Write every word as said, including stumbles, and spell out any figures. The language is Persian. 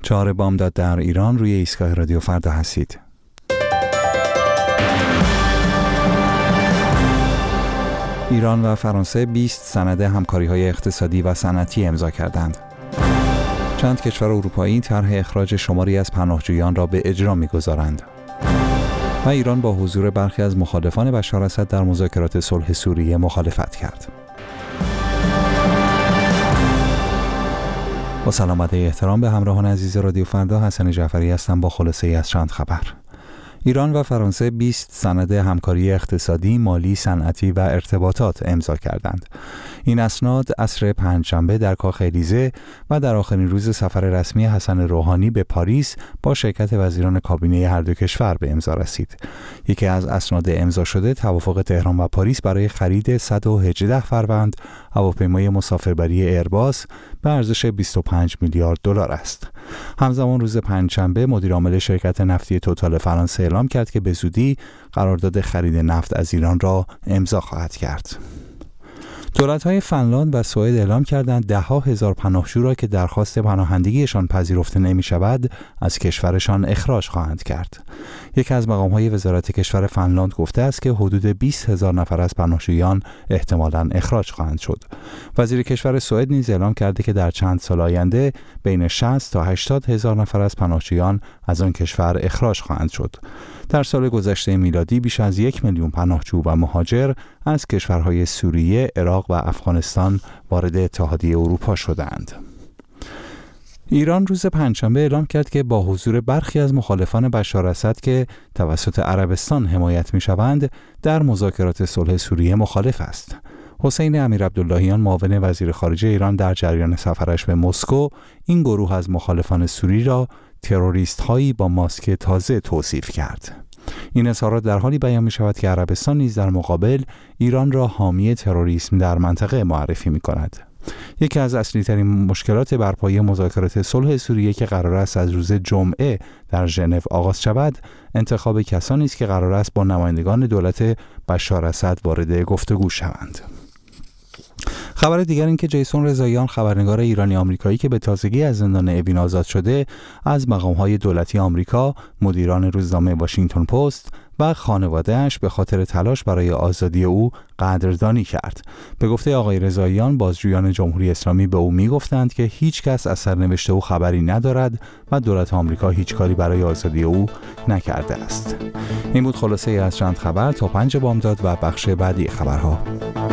چهار بامداد در ایران روی ایستگاه رادیو فردا هستید. ایران و فرانسه بیست سند همکاری‌های اقتصادی و صنعتی امضا کردند. چند کشور اروپایی طرح اخراج شماری از پناهجویان را به اجرا می‌گذارند. و ایران با حضور برخی از مخالفان بشار اسد در مذاکرات صلح سوریه مخالفت کرد. با سلام و احترام به همراهان عزیز رادیو فردا، حسن جعفری هستم با خلاصه‌ای از چند خبر. ایران و فرانسه بیست سند همکاری اقتصادی، مالی، صنعتی و ارتباطات امضا کردند. این اسناد عصر پنجشنبه در کاخ الیزه و در آخرین روز سفر رسمی حسن روحانی به پاریس با شرکت وزیران کابینه هر دو کشور به امضا رسید. یکی از اسناد امضا شده توافق تهران و پاریس برای خرید صد و هجده فروند هواپیمای مسافربری ایرباس به ارزش بیست و پنج میلیارد دلار است. همزمان روز پنجشنبه مدیر عامل شرکت نفتی توتال فرانسه اعلام کرد که به زودی قرارداد خرید نفت از ایران را امضا خواهد کرد. دولت‌های فنلاند و سوئد اعلام کردند ده ها هزار پناهجو را که درخواست پناهندگیشان پذیرفته نمی‌شود از کشورشان اخراج خواهند کرد. یکی از مقام‌های وزارت کشور فنلاند گفته است که حدود بیست هزار نفر از پناهجویان احتمالاً اخراج خواهند شد. وزیر کشور سوئد نیز اعلام کرده که در چند سال آینده بین شصت تا هشتاد هزار نفر از پناهجویان از آن کشور اخراج خواهند شد. در سال گذشته میلادی بیش از یک میلیون پناهجو و مهاجر از کشورهای سوریه، عراق و افغانستان وارد اتحادیه اروپا شدند. ایران روز پنجشنبه اعلام کرد که با حضور برخی از مخالفان بشار اسد که توسط عربستان حمایت می‌شوند در مذاکرات صلح سوریه مخالف است. حسین امیرعبداللهیان معاون وزیر خارجه ایران در جریان سفرش به مسکو این گروه از مخالفان سوری را تروریست هایی با ماسک تازه توصیف کرد. این اظهارات در حالی بیان می شود که عربستان نیز در مقابل ایران را حامی تروریسم در منطقه معرفی می کند. یکی از اصلی ترین مشکلات برپایی مذاکرات صلح سوریه که قرار است از روز جمعه در ژنو آغاز شود، انتخاب کسانی است که قرار است با نمایندگان دولت بشار اسد وارد گفتگو شوند. خبر دیگر این که جیسون رضاییان، خبرنگار ایرانی آمریکایی که به تازگی از زندان اوین آزاد شده، از مقام‌های دولتی آمریکا، مدیران روزنامه واشنگتن پست و خانواده‌اش به خاطر تلاش برای آزادی او قدردانی کرد. به گفته آقای رضاییان، بازجویان جمهوری اسلامی به او می‌گفتند که هیچ کس از سرنوشت او خبری ندارد و دولت آمریکا هیچ کاری برای آزادی او نکرده است. این بود خلاصه از چند خبر تا پنج بامداد و بخش بعدی خبرها.